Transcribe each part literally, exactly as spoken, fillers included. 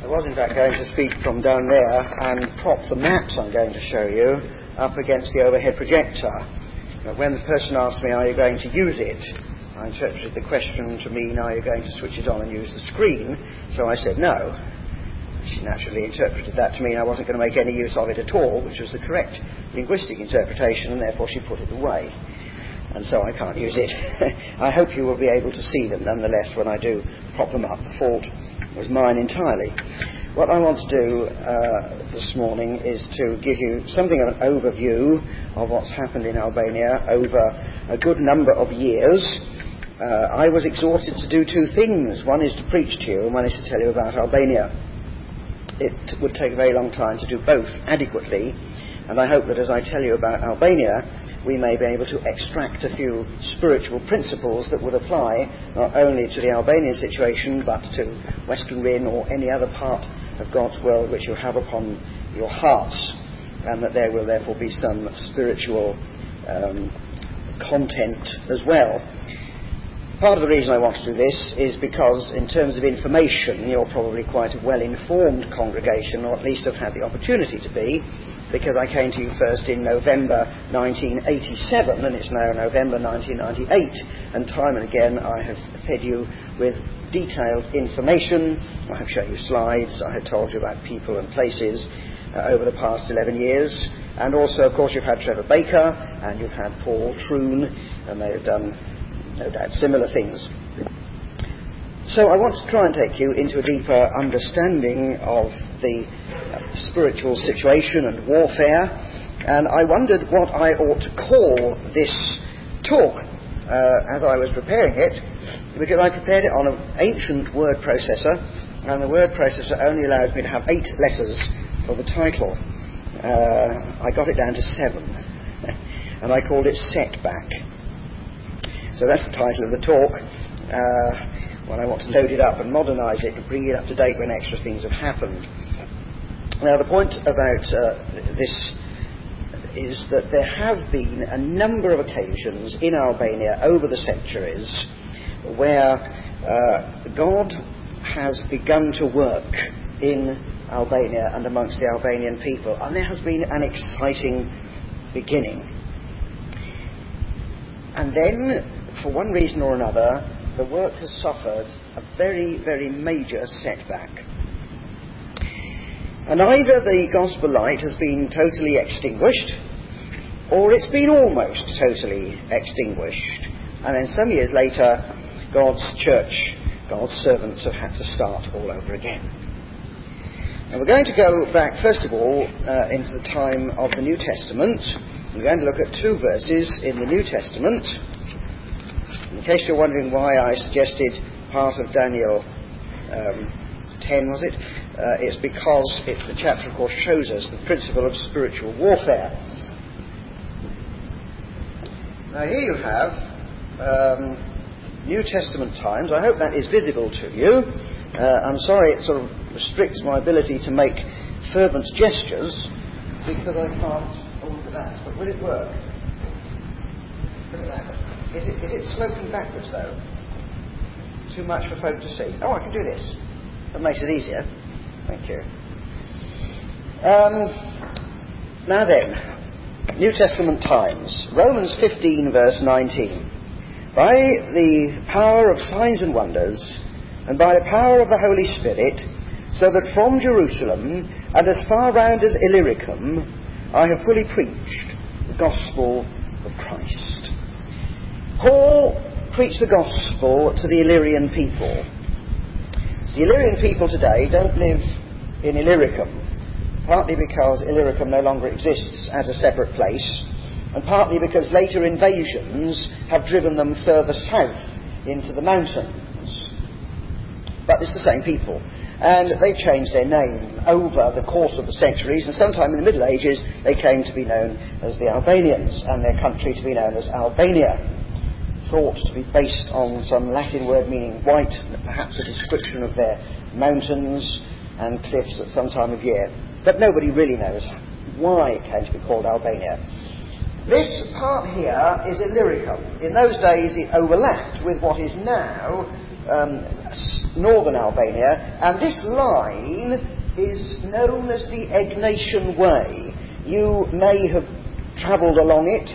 I was in fact going to speak from down there and prop the maps I'm going to show you up against the overhead projector. But when the person asked me, are you going to use it, I interpreted the question to mean, are you going to switch it on and use the screen? So I said no. She naturally interpreted that to mean I wasn't going to make any use of it at all, which was the correct linguistic interpretation, and therefore she put it away. And so I can't use it. I hope you will be able to see them nonetheless when I do prop them up. The fault was mine entirely. What I want to do uh, this morning is to give you something of an overview of what's happened in Albania over a good number of years. Uh, I was exhorted to do two things. One is to preach to you, and one is to tell you about Albania. It would take a very long time to do both adequately, and I hope that as I tell you about Albania, we may be able to extract a few spiritual principles that would apply not only to the Albanian situation, but to Western Rin or any other part of God's world which you have upon your hearts, and that there will therefore be some spiritual um, content as well. Part of the reason I want to do this is because, in terms of information, you're probably quite a well-informed congregation, or at least have had the opportunity to be, because I came to you first in November nineteen eighty-seven, and it's now November nineteen ninety-eight, and time and again I have fed you with detailed information. I have shown you slides, I have told you about people and places uh, over the past eleven years, and also, of course, you've had Trevor Baker, and you've had Paul Troon, and they have done no doubt similar things. So I want to try and take you into a deeper understanding of the uh, spiritual situation and warfare, and I wondered what I ought to call this talk uh, as I was preparing it, because I prepared it on an ancient word processor, and the word processor only allows me to have eight letters for the title. Uh, I got it down to seven, and I called it Setback. So that's the title of the talk. Uh, when I want to load it up and modernise it and bring it up to date when extra things have happened. Now, the point about uh, this is that there have been a number of occasions in Albania over the centuries where uh, God has begun to work in Albania and amongst the Albanian people, and there has been an exciting beginning. And then, for one reason or another, the work has suffered a very, very major setback. And either the gospel light has been totally extinguished, or it's been almost totally extinguished. And then some years later, God's church, God's servants have had to start all over again. And we're going to go back, first of all, uh, into the time of the New Testament. We're going to look at two verses in the New Testament. In case you're wondering why I suggested part of Daniel um, ten, was it? Uh, it's because it, the chapter, of course, shows us the principle of spiritual warfare. Now, here you have um, New Testament times. I hope that is visible to you. Uh, I'm sorry it sort of restricts my ability to make fervent gestures, because I can't... Oh, look at that. But will it work? Look at that. Is it, is it sloping backwards, though? Too much for folk to see. Oh, I can do this. That makes it easier. Thank you. Um, now then, New Testament times. Romans fifteen, verse nineteen. By the power of signs and wonders, and by the power of the Holy Spirit, so that from Jerusalem, and as far round as Illyricum, I have fully preached the gospel of Christ. Paul preached the gospel to the Illyrian people. The Illyrian people today don't live in Illyricum, partly because Illyricum no longer exists as a separate place, and partly because later invasions have driven them further south into the mountains. But it's the same people, and they've changed their name over the course of the centuries, and sometime in the Middle Ages they came to be known as the Albanians, and their country to be known as Albania, thought to be based on some Latin word meaning white, perhaps a description of their mountains and cliffs at some time of year. But nobody really knows why it came to be called Albania. This part here is Illyricum. In those days it overlapped with what is now um, northern Albania, and this line is known as the Egnatian Way. You may have travelled along it.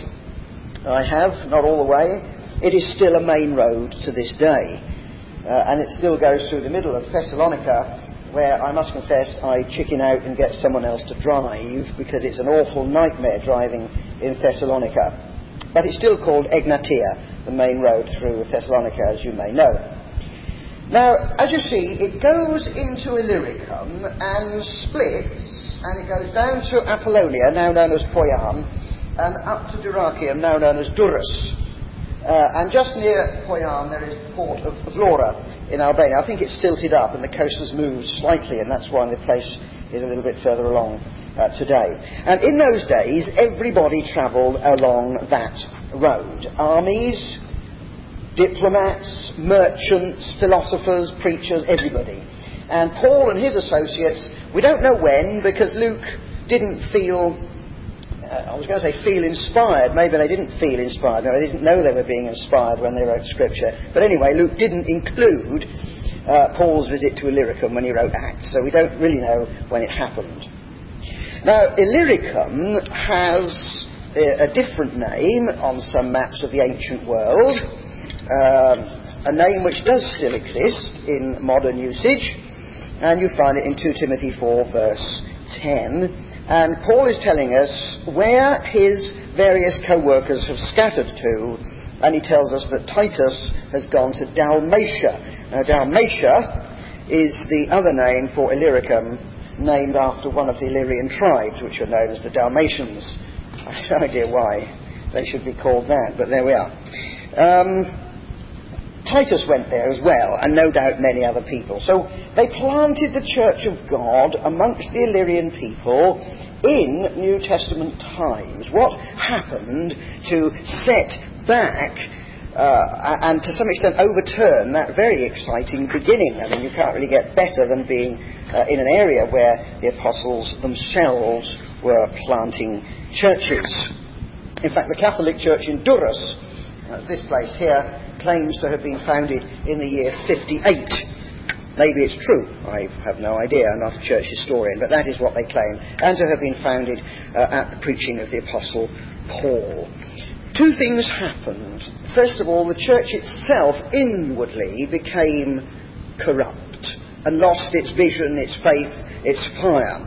I have, not all the way. It is still a main road to this day, uh, and it still goes through the middle of Thessalonica, where I must confess I chicken out and get someone else to drive, because it's an awful nightmare driving in Thessalonica. But it's still called Egnatia, the main road through Thessalonica, as you may know. Now, as you see, it goes into Illyricum and splits, and it goes down to Apollonia, now known as Poian, and up to Dyrrachium, now known as Durrës. Uh, and just near Poian there is the port of Vlora in Albania. I think it's silted up and the coast has moved slightly, and that's why the place is a little bit further along uh, today. And in those days, everybody travelled along that road. Armies, diplomats, merchants, philosophers, preachers, everybody. And Paul and his associates, we don't know when, because Luke didn't feel, uh, I was going to say feel inspired. Maybe they didn't feel inspired. No, they didn't know they were being inspired when they wrote Scripture. But anyway, Luke didn't include uh, Paul's visit to Illyricum when he wrote Acts, so we don't really know when it happened. Now, Illyricum has a, a different name on some maps of the ancient world, um, a name which does still exist in modern usage, and you find it in two Timothy four, verse ten. And Paul is telling us where his various co-workers have scattered to, and he tells us that Titus has gone to Dalmatia. Now, Dalmatia is the other name for Illyricum, named after one of the Illyrian tribes, which are known as the Dalmatians. I have no idea why they should be called that, but there we are. Um, Titus went there as well, and no doubt many other people. So they planted the Church of God amongst the Illyrian people in New Testament times. What happened to set back uh, and to some extent overturn that very exciting beginning? I mean, you can't really get better than being uh, in an area where the apostles themselves were planting churches. In fact, the Catholic Church in Durrës, that's this place here, claims to have been founded in the year fifty-eight. Maybe it's true, I have no idea, I'm not a church historian, but that is what they claim, and to have been founded uh, at the preaching of the Apostle Paul. Two things happened. First of all, the church itself inwardly became corrupt and lost its vision, its faith, its fire.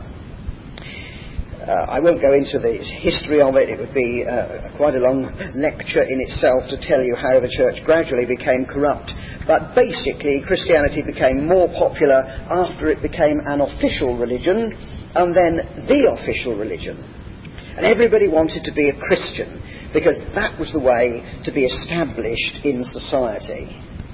Uh, I won't go into the history of it. It would be uh, quite a long lecture in itself to tell you how the church gradually became corrupt. But basically, Christianity became more popular after it became an official religion, and then the official religion. And everybody wanted to be a Christian, because that was the way to be established in society.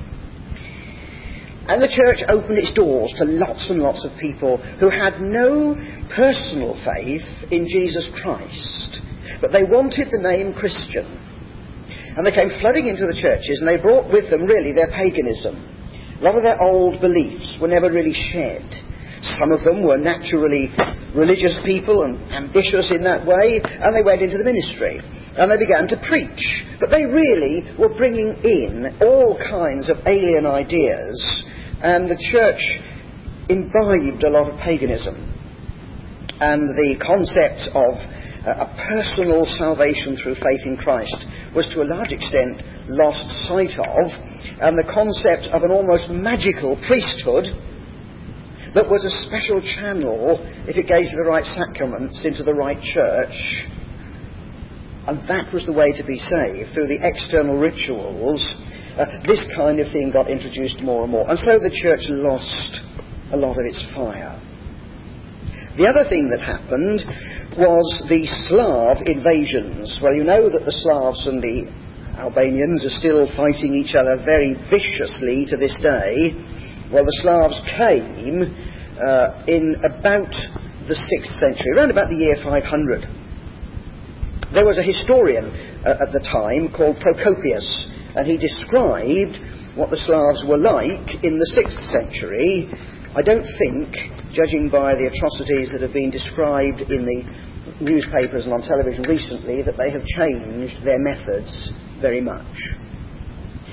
And the church opened its doors to lots and lots of people who had no personal faith in Jesus Christ, but they wanted the name Christian. And they came flooding into the churches, and they brought with them really their paganism. A lot of their old beliefs were never really shed. Some of them were naturally religious people and ambitious in that way, and they went into the ministry. And they began to preach. But they really were bringing in all kinds of alien ideas, and the church imbibed a lot of paganism. And the concept of uh, a personal salvation through faith in Christ was to a large extent lost sight of, and the concept of an almost magical priesthood that was a special channel, if it gave you the right sacraments, into the right church. And that was the way to be saved, through the external rituals. Uh, this kind of thing got introduced more and more. And so the church lost a lot of its fire. The other thing that happened was the Slav invasions. Well, you know that the Slavs and the Albanians are still fighting each other very viciously to this day. Well, the Slavs came uh, in about the sixth century, around about the year five hundred. There was a historian uh, at the time called Procopius, and he described what the Slavs were like in the sixth century. I don't think, judging by the atrocities that have been described in the newspapers and on television recently, that they have changed their methods very much.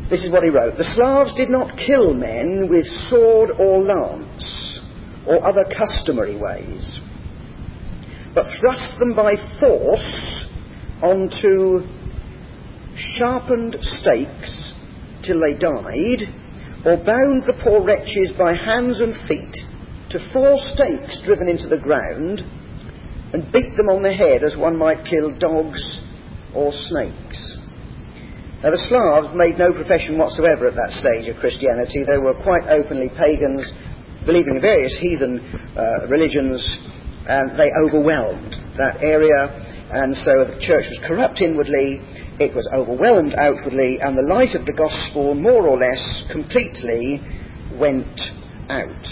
This is what he wrote. The Slavs did not kill men with sword or lance or other customary ways, but thrust them by force onto sharpened stakes till they died, or bound the poor wretches by hands and feet to four stakes driven into the ground, and beat them on the head as one might kill dogs or snakes. Now, the Slavs made no profession whatsoever at that stage of Christianity. They were quite openly pagans, believing in various heathen uh, religions, and they overwhelmed that area, and so the church was corrupt inwardly, it was overwhelmed outwardly, and the light of the gospel more or less completely went out.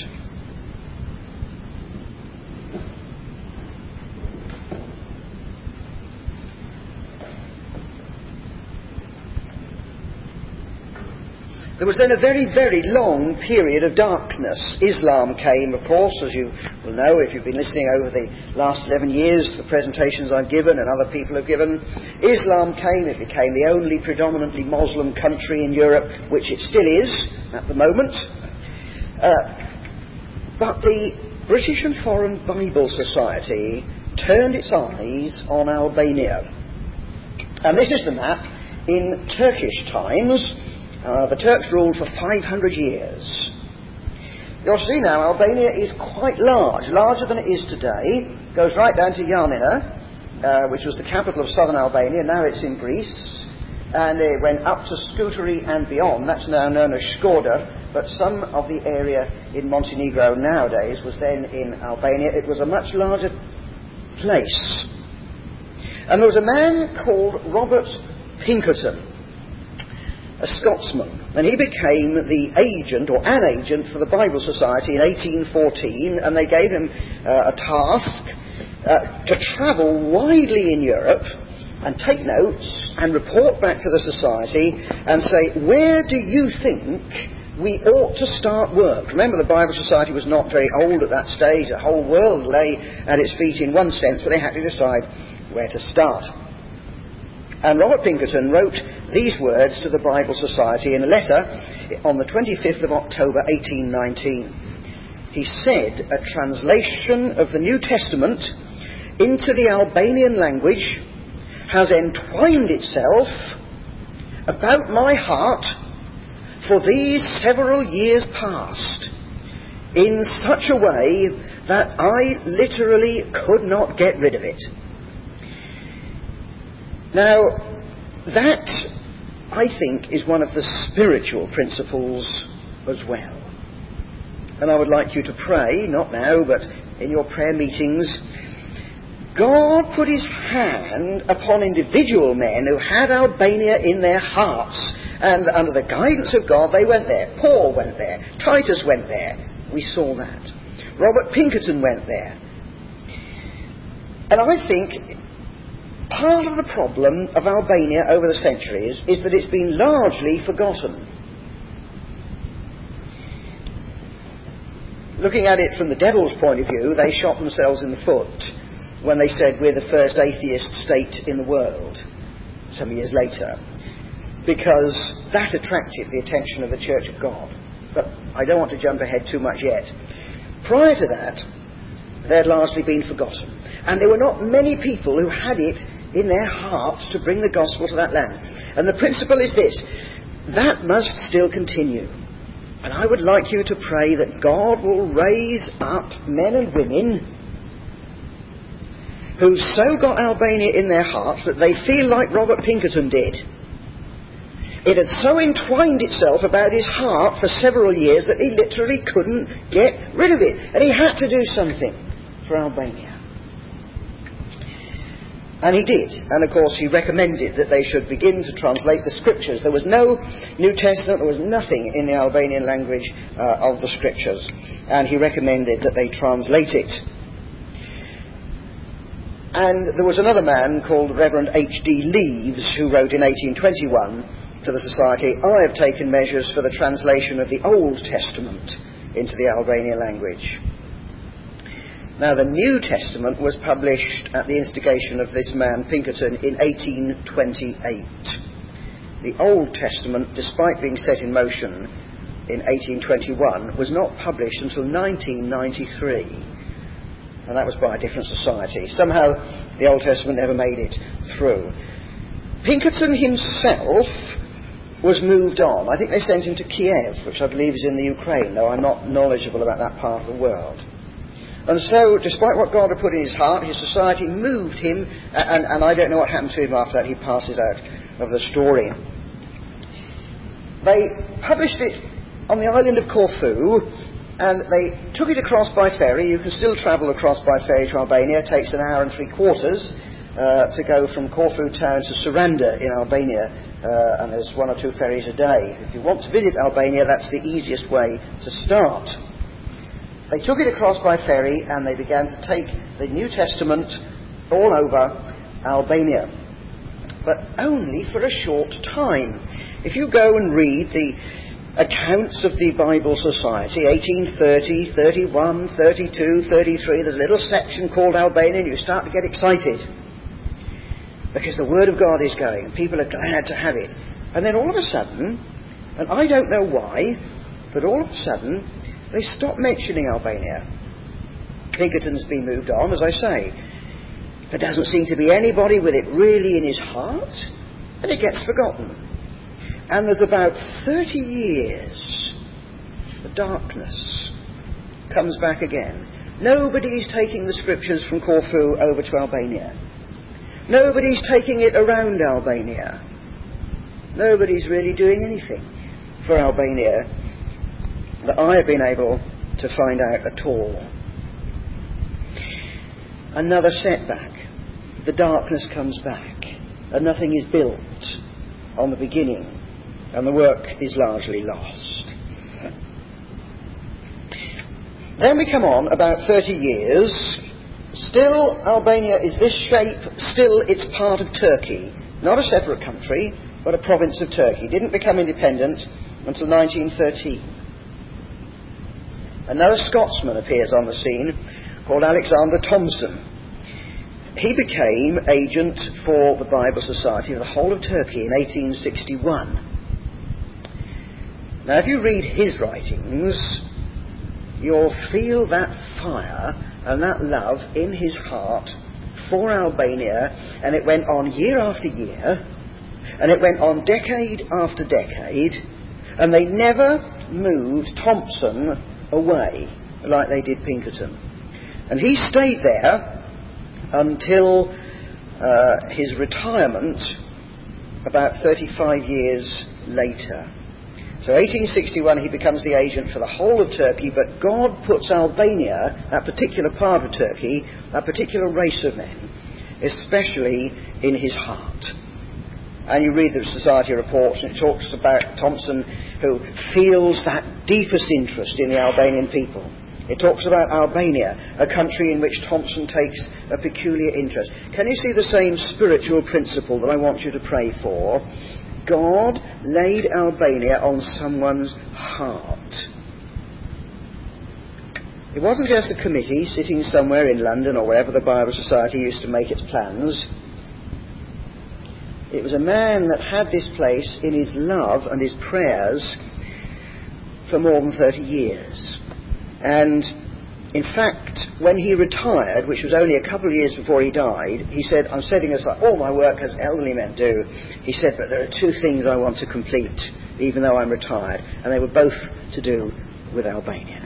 There was then a very, very long period of darkness. Islam came, of course, as you will know if you've been listening over the last eleven years, the presentations I've given and other people have given. Islam came, it became the only predominantly Muslim country in Europe, which it still is at the moment. Uh, but the British and Foreign Bible Society turned its eyes on Albania. And this is the map in Turkish times. Uh, the Turks ruled for five hundred years. You'll see now Albania is quite large, larger than it is today. Goes right down to Ioannina, uh, which was the capital of southern Albania. Now it's in Greece. And it went up to Scutari and beyond. That's now known as Shkodër. But some of the area in Montenegro nowadays was then in Albania. It was a much larger place. And there was a man called Robert Pinkerton, a Scotsman, and he became the agent, or an agent, for the Bible Society in eighteen fourteen, and they gave him uh, a task uh, to travel widely in Europe and take notes and report back to the Society and say, where do you think we ought to start work? Remember, the Bible Society was not very old at that stage. The whole world lay at its feet in one sense, but they had to decide where to start. And Robert Pinkerton wrote these words to the Bible Society in a letter on the twenty-fifth of October eighteen nineteen. He said, a translation of the New Testament into the Albanian language has entwined itself about my heart for these several years past in such a way that I literally could not get rid of it. Now, that, I think, is one of the spiritual principles as well. And I would like you to pray, not now, but in your prayer meetings, God put his hand upon individual men who had Albania in their hearts, and under the guidance of God they went there. Paul went there. Titus went there. We saw that. Robert Pinkerton went there. And I think part of the problem of Albania over the centuries is that it's been largely forgotten. Looking at it from the devil's point of view, they shot themselves in the foot when they said we're the first atheist state in the world some years later, because that attracted the attention of the Church of God. But I don't want to jump ahead too much yet. Prior to that, they had largely been forgotten, and there were not many people who had it in their hearts to bring the gospel to that land. And the principle is this: that must still continue. And I would like you to pray that God will raise up men and women who've so got Albania in their hearts that they feel like Robert Pinkerton did. It had so entwined itself about his heart for several years that he literally couldn't get rid of it. And he had to do something for Albania. And he did. And of course he recommended that they should begin to translate the scriptures. There was no New Testament, there was nothing in the Albanian language uh, of the scriptures. And he recommended that they translate it. And there was another man called Reverend H D Leaves who wrote in eighteen twenty-one to the Society, I have taken measures for the translation of the Old Testament into the Albanian language. Now, the New Testament was published at the instigation of this man, Pinkerton, in eighteen twenty-eight. the Old Testament, despite being set in motion in eighteen twenty-one, was not published until nineteen ninety-three. And that was by a different society. Somehow the Old Testament never made it through. Pinkerton himself was moved on. I think they sent him to Kiev, which I believe is in the Ukraine, though I'm not knowledgeable about that part of the world. And so, despite what God had put in his heart, his society moved him, and, and I don't know what happened to him after that. He passes out of the story. They published it on the island of Corfu, and they took it across by ferry. You can still travel across by ferry to Albania. It takes an hour and three quarters uh, to go from Corfu town to Saranda in Albania. Uh, and there's one or two ferries a day. If you want to visit Albania, that's the easiest way to start. They took it across by ferry and they began to take the New Testament all over Albania. But only for a short time. If you go and read the accounts of the Bible Society, eighteen thirty, thirty-one, thirty-two, thirty-three, there's a little section called Albania and you start to get excited. Because the Word of God is going, and people are glad to have it. And then all of a sudden, and I don't know why, but all of a sudden, they stop mentioning Albania. Pinkerton's been moved on, as I say. There doesn't seem to be anybody with it really in his heart, and it gets forgotten. And there's about thirty years, the darkness comes back again. Nobody's taking the scriptures from Corfu over to Albania. Nobody's taking it around Albania. Nobody's really doing anything for Albania that I have been able to find out at all. Another setback. The darkness comes back, and nothing is built on the beginning, and the work is largely lost. Then we come on about thirty years. Still, Albania is this shape. Still, it's part of Turkey. Not a separate country, but a province of Turkey. Didn't become independent until nineteen thirteen. Another Scotsman appears on the scene called Alexander Thomson. He became agent for the Bible Society of the whole of Turkey in eighteen sixty-one. Now, if you read his writings, you'll feel that fire and that love in his heart for Albania, and it went on year after year, and it went on decade after decade, and they never moved Thomson away like they did Pinkerton. And he stayed there until uh, his retirement about thirty-five years later. So eighteen sixty-one he becomes the agent for the whole of Turkey, but God puts Albania, that particular part of Turkey, that particular race of men, especially in his heart. And you read the society reports and it talks about Thomson, who feels that deepest interest in the Albanian people. It talks about Albania, a country in which Thomson takes a peculiar interest. Can you see the same spiritual principle that I want you to pray for? God laid Albania on someone's heart. It wasn't just a committee sitting somewhere in London or wherever the Bible Society used to make its plans. It was a man that had this place in his love and his prayers for more than thirty years. And in fact, when he retired, which was only a couple of years before he died, he said, I'm setting aside all my work as elderly men do. He said, but there are two things I want to complete, even though I'm retired. And they were both to do with Albania.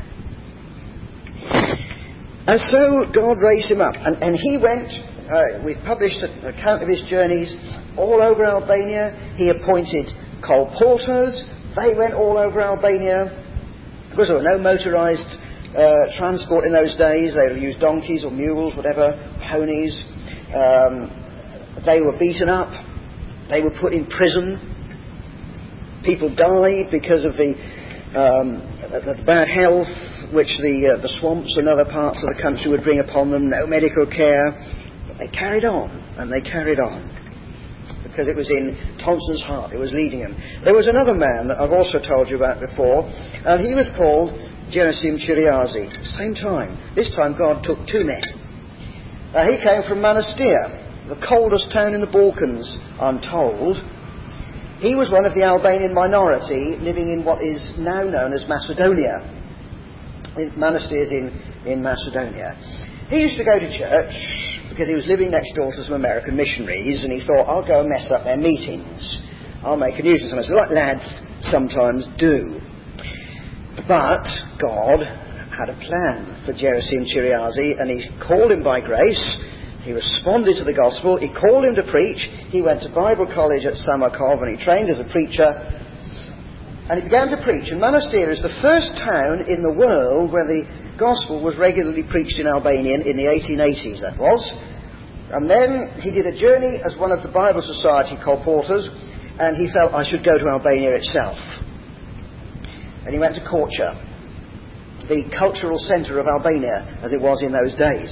And so God raised him up. And, and he went, uh, we published an account of his journeys all over Albania. He appointed colporteurs. They went all over Albania. Because there were no motorised Uh, transport in those days. They would use donkeys or mules, whatever, ponies. Um, they were beaten up. They were put in prison. People died because of the, um, the bad health which the, uh, the swamps and other parts of the country would bring upon them. No medical care. But they carried on, and they carried on. Because it was in Thomson's heart. It was leading him. There was another man that I've also told you about before, and he was called Gerasim Chiriazi. Same time. This time God took two men. Now he came from Manastir, the coldest town in the Balkans, I'm told. He was one of the Albanian minority living in what is now known as Macedonia, in monasteries in, in Macedonia. He used to go to church because he was living next door to some American missionaries, and he thought, I'll go and mess up their meetings. I'll make a nuisance of myself, like lads sometimes do. But God had a plan for Gerasim Chiriazi, and he called him by grace. He responded to the gospel. He called him to preach. He went to Bible college at Samarkov, and he trained as a preacher. And he began to preach. And Manastir is the first town in the world where the gospel was regularly preached in Albanian in the eighteen eighties, that was. And then he did a journey as one of the Bible Society colporteurs, and he felt, I should go to Albania itself. And he went to Korcha, the cultural centre of Albania, as it was in those days.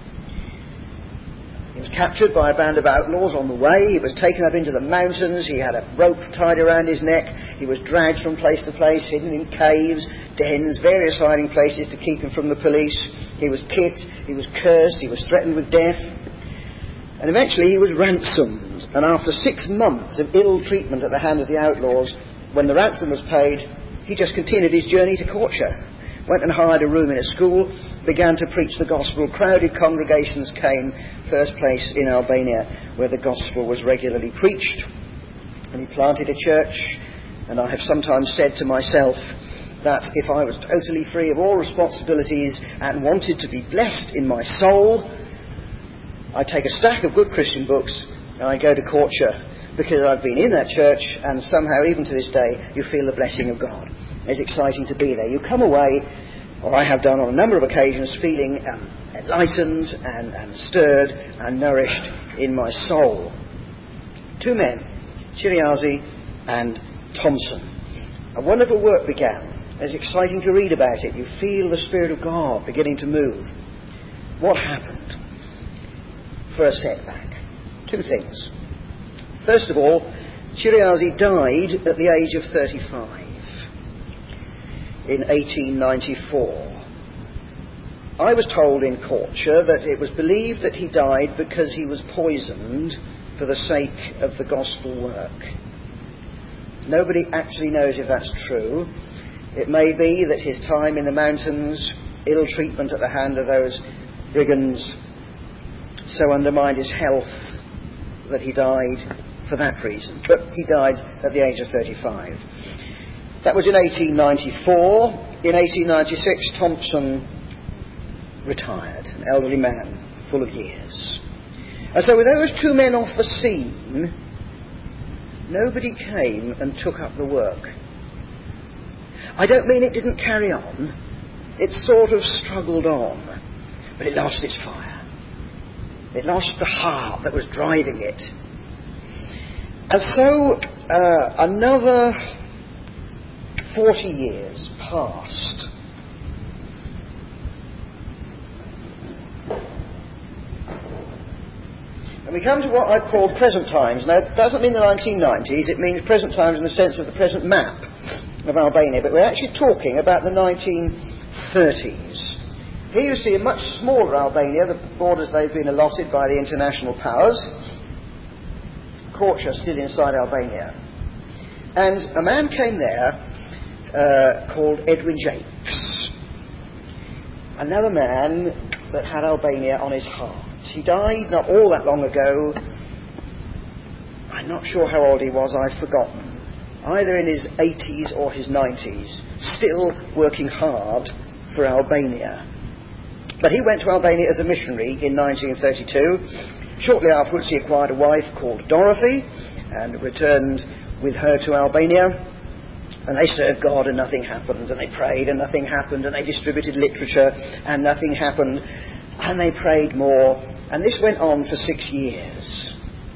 He was captured by a band of outlaws on the way. He was taken up into the mountains. He had a rope tied around his neck. He was dragged from place to place, hidden in caves, dens, various hiding places to keep him from the police. He was kicked. He was cursed. He was threatened with death. And eventually he was ransomed. And after six months of ill treatment at the hand of the outlaws, when the ransom was paid, he just continued his journey to Korcha. Went and hired a room in a school, began to preach the gospel. Crowded congregations came, first place in Albania where the gospel was regularly preached. And he planted a church, and I have sometimes said to myself that if I was totally free of all responsibilities and wanted to be blessed in my soul, I'd take a stack of good Christian books and I'd go to Korcha, because I've been in that church, and somehow even to this day you feel the blessing of God. It's exciting to be there. You come away, or I have done on a number of occasions, feeling um, enlightened and, and stirred and nourished in my soul. Two men, Chiriazi and Thompson. A wonderful work began. It's exciting to read about it. You feel the Spirit of God beginning to move. What happened? First setback. Two things. First of all, Chiriazi died at the age of thirty-five. In eighteen ninety-four. I was told in Korcha that it was believed that he died because he was poisoned for the sake of the gospel work. Nobody actually knows if that's true. It may be that his time in the mountains, ill treatment at the hand of those brigands, so undermined his health that he died for that reason. But he died at the age of thirty-five. That was in eighteen ninety-four. In eighteen ninety-six, Thompson retired, an elderly man, full of years. And so with those two men off the scene, nobody came and took up the work. I don't mean it didn't carry on. It sort of struggled on, but it lost its fire. It lost the heart that was driving it. And so uh, another forty years passed. And we come to what I call present times. Now, it doesn't mean the nineteen nineties, it means present times in the sense of the present map of Albania, but we're actually talking about the nineteen thirties. Here you see a much smaller Albania, the borders they've been allotted by the international powers. Korcha still inside Albania. And a man came there uh, called Edwin Jakes. Another man that had Albania on his heart. He died not all that long ago. I'm not sure how old he was, I've forgotten. Either in his eighties or his nineties. Still working hard for Albania. But he went to Albania as a missionary in nineteen thirty-two. Shortly afterwards he acquired a wife called Dorothy and returned with her to Albania. And they served God and nothing happened. And they prayed and nothing happened. And they distributed literature and nothing happened. And they prayed more. And this went on for six years.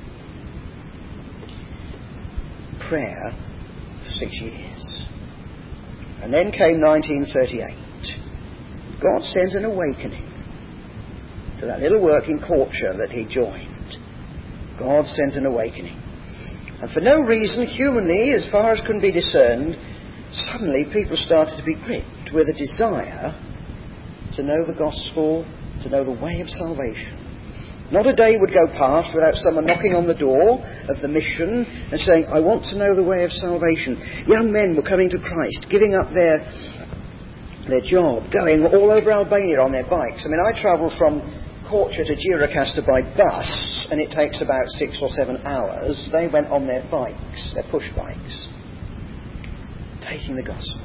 Prayer for six years. And then came nineteen thirty-eight. God sent an awakening to that little work in Korcha that he joined. God sent an awakening. And for no reason, humanly, as far as can be discerned, suddenly people started to be gripped with a desire to know the gospel, to know the way of salvation. Not a day would go past without someone knocking on the door of the mission and saying, I want to know the way of salvation. Young men were coming to Christ, giving up their their job, going all over Albania on their bikes. I mean, I travel from Korcha to Gjirokastër by bus, and it takes about six or seven hours. They went on their bikes, their push bikes, taking the gospel.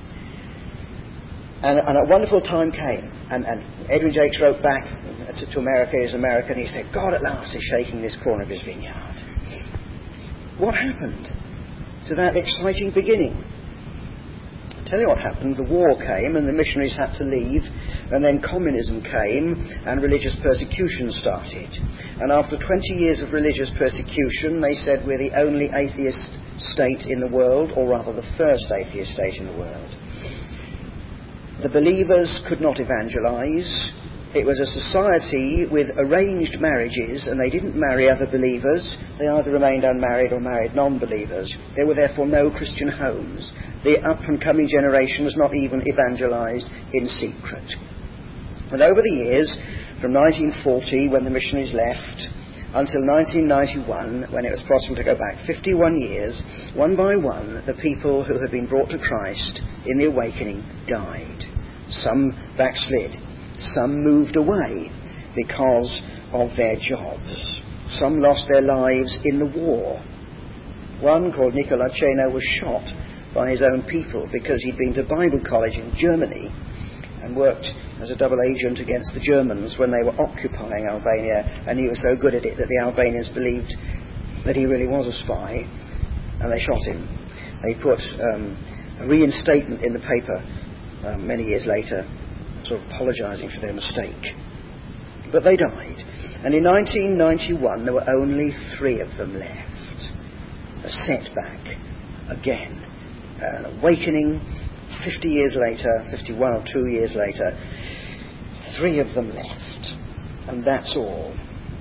And, and a wonderful time came, and, and Edwin Jakes wrote back to, to America, he's American, he said, God at last is shaking this corner of his vineyard. What happened to that exciting beginning? I'll tell you what happened. The war came and the missionaries had to leave, and then communism came and religious persecution started. And after twenty years of religious persecution, they said we're the only atheist state in the world, or rather the first atheist state in the world. The believers could not evangelize. It was a society with arranged marriages, and they didn't marry other believers. They either remained unmarried or married non-believers. There were therefore no Christian homes. The up-and-coming generation was not even evangelized in secret. And over the years, from nineteen forty, when the missionaries left, until nineteen ninety-one, when it was possible to go back fifty-one years, one by one, the people who had been brought to Christ in the awakening died. Some backslid. Some moved away because of their jobs. Some lost their lives in the war. One, called Nicola Ceno, was shot by his own people because he'd been to Bible college in Germany and worked as a double agent against the Germans when they were occupying Albania, and he was so good at it that the Albanians believed that he really was a spy, and they shot him. They put um, a reinstatement in the paper um, many years later, sort of apologising for their mistake. But they died. And in nineteen ninety-one, there were only three of them left. A setback again. An awakening fifty years later, fifty-one or two years later, three of them left. And that's all.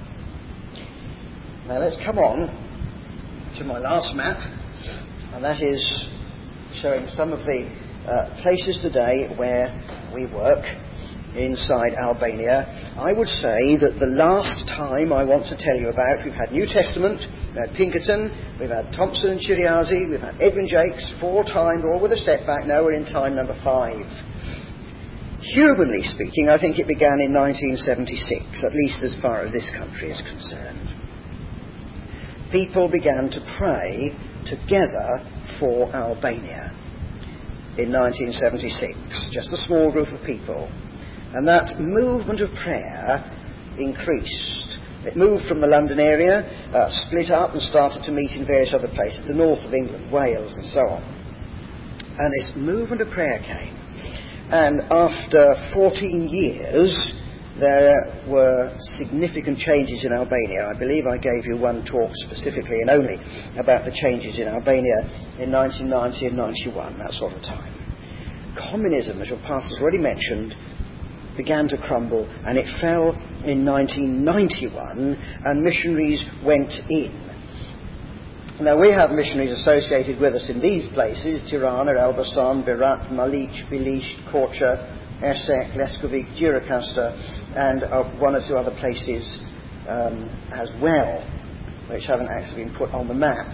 Now let's come on to my last map, and that is showing some of the uh, places today where we work inside Albania. I would say that the last time I want to tell you about, we've had New Testament, we've had Pinkerton, we've had Thompson and Chiriazi, we've had Edwin Jakes, four times, all with a setback. Now we're in time number five. Humanly speaking, I think it began in nineteen seventy-six, at least as far as this country is concerned. People began to pray together for Albania in nineteen seventy-six, just a small group of people. And that movement of prayer increased. It moved from the London area, uh, split up and started to meet in various other places, the north of England, Wales and so on. And this movement of prayer came. And after fourteen years, there were significant changes in Albania. I believe I gave you one talk specifically and only about the changes in Albania in nineteen ninety and ninety-one, that sort of time. Communism, as your pastor's already mentioned, began to crumble, and it fell in nineteen ninety-one, and missionaries went in. Now we have missionaries associated with us in these places: Tirana, Elbasan, Berat, Malic, Bilic, Korcha, Ersek, Leskovic, Gjirokastër, and uh, one or two other places um, as well, which haven't actually been put on the map.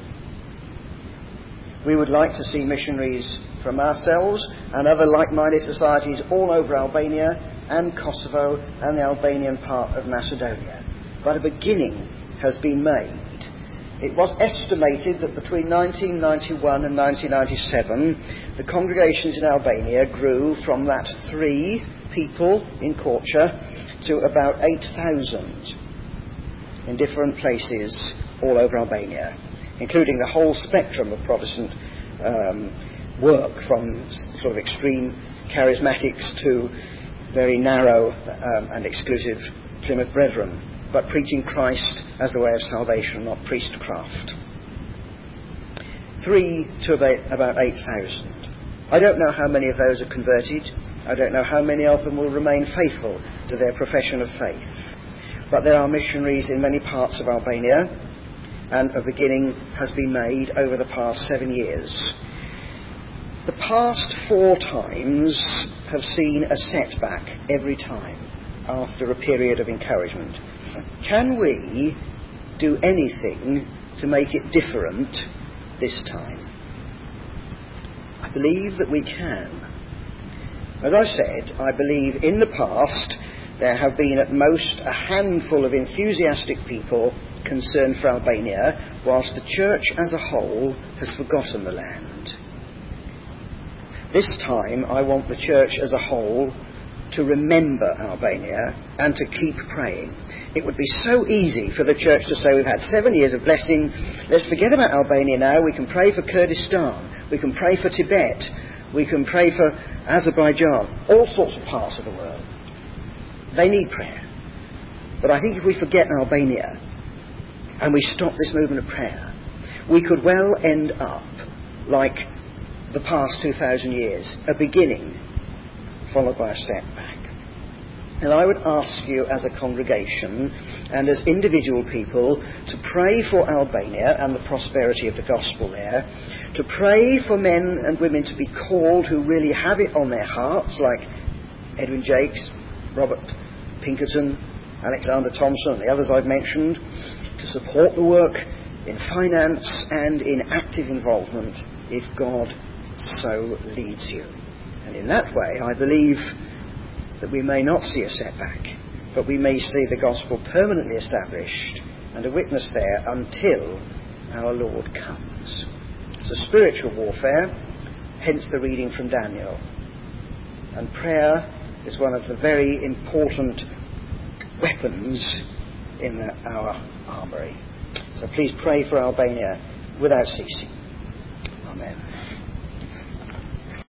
We would like to see missionaries from ourselves and other like-minded societies all over Albania and Kosovo and the Albanian part of Macedonia. But a beginning has been made. It was estimated that between nineteen ninety-one and nineteen ninety-seven, the congregations in Albania grew from that three people in Korcha to about eight thousand in different places all over Albania, including the whole spectrum of Protestant um, work, from sort of extreme charismatics to very narrow um, and exclusive Plymouth Brethren, but preaching Christ as the way of salvation, not priestcraft. Three to about, about eight thousand. I don't know how many of those are converted. I don't know how many of them will remain faithful to their profession of faith. But there are missionaries in many parts of Albania, and a beginning has been made over the past seven years. The past four times have seen a setback every time. after a period of encouragement. Can we do anything to make it different this time? I believe that we can. As I said, I believe in the past there have been at most a handful of enthusiastic people concerned for Albania, whilst the church as a whole has forgotten the land. This time I want the church as a whole to remember Albania and to keep praying. It would be so easy for the church to say, we've had seven years of blessing, let's forget about Albania now, we can pray for Kurdistan, we can pray for Tibet, we can pray for Azerbaijan, all sorts of parts of the world. They need prayer. But I think if we forget Albania and we stop this movement of prayer, we could well end up like the past two thousand years, a beginning followed by a step back. And I would ask you as a congregation and as individual people to pray for Albania and the prosperity of the gospel there, to pray for men and women to be called who really have it on their hearts, like Edwin Jakes, Robert Pinkerton, Alexander Thompson and the others I've mentioned, to support the work in finance and in active involvement if God so leads you. And in that way, I believe that we may not see a setback, but we may see the gospel permanently established and a witness there until our Lord comes. It's a spiritual warfare, hence the reading from Daniel. And prayer is one of the very important weapons in the, our armoury. So please pray for Albania without ceasing. Amen.